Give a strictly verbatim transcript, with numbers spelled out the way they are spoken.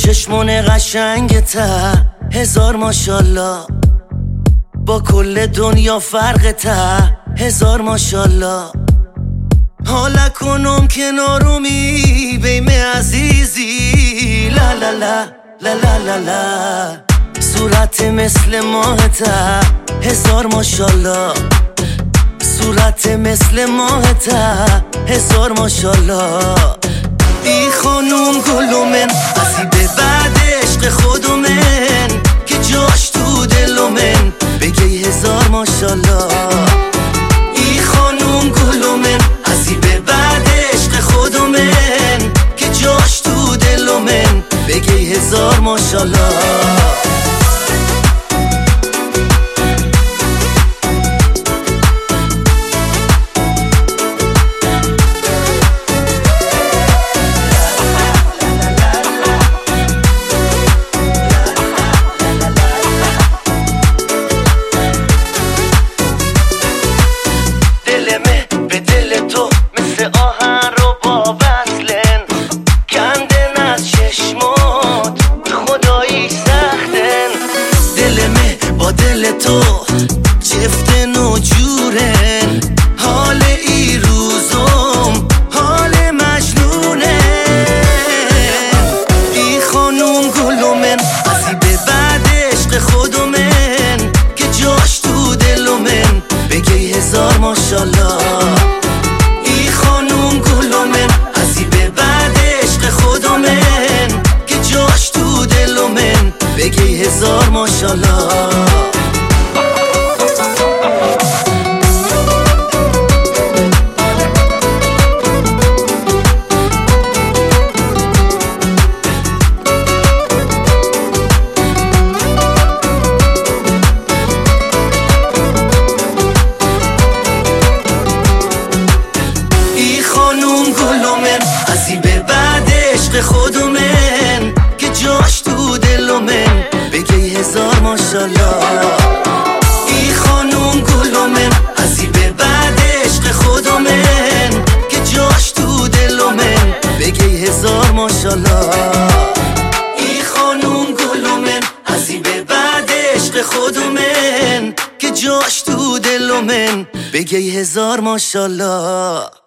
چشمون قشنگته هزار ماشالله، با کل دنیا فرقته هزار ماشالله. حالا کنم کنارومی بیم عزیزی، لا لا لا لا لا لا لا. صورت مثل ماهته هزار ماشالله، صورت مثل ماهته هزار ماشالله. ای خانوم گلومن ازی به بعد عشق خودمن که جاش تو دلومن بگی هزار ماشالله. ای خانوم گلومن ازی به بعد عشق خودمن که جاش تو دلومن بگی هزار ماشالله. تو جفتن و جورن، حال ای روزم حال مجنونه. ای خانوم گلومن ازی به بعد عشق خودمن که جاش تو دلومن بگی هزار ماشالله. ای خانوم گلومن ازی به بعد عشق خودمن که جاش تو دلومن بگی هزار ماشالله. ازی به بعد عشق خودمن که جاش تو دلومن بگی هزار ماشالله. ای خانوم گلومن ازی به بعد عشق خودمن که جاش تو دلومن بگی هزار ماشالله. ای خانوم گلومن ازی به بعد عشق خودمن که جاش تو دلومن بگی هزار ماشالله.